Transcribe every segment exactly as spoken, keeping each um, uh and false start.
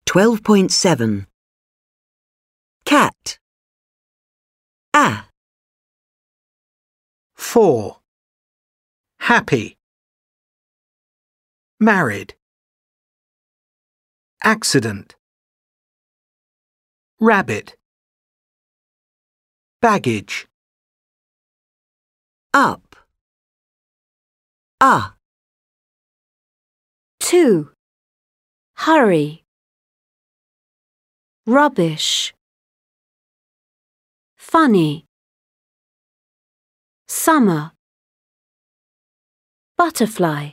twelve point seven. Cat. A. Four. Happy. Married. Accident. Rabbit. Baggage. Up. A. Two. Hurry. Rubbish. Funny. Summer. Butterfly.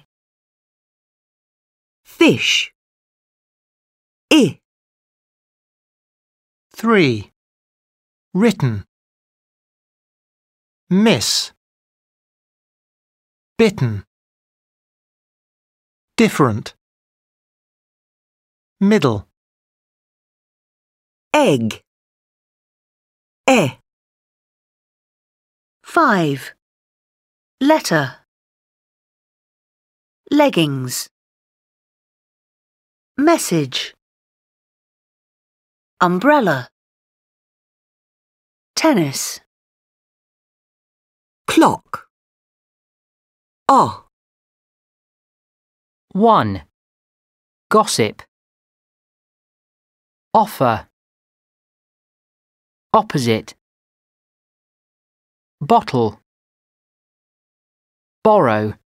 Fish. I. Three. Written. Miss. Bitten. Different. Middle. Egg. E. Five. Letter. Leggings. Message. Umbrella. Tennis. Clock. O. One. Gossip. Offer. Opposite. Bottle. Borrow.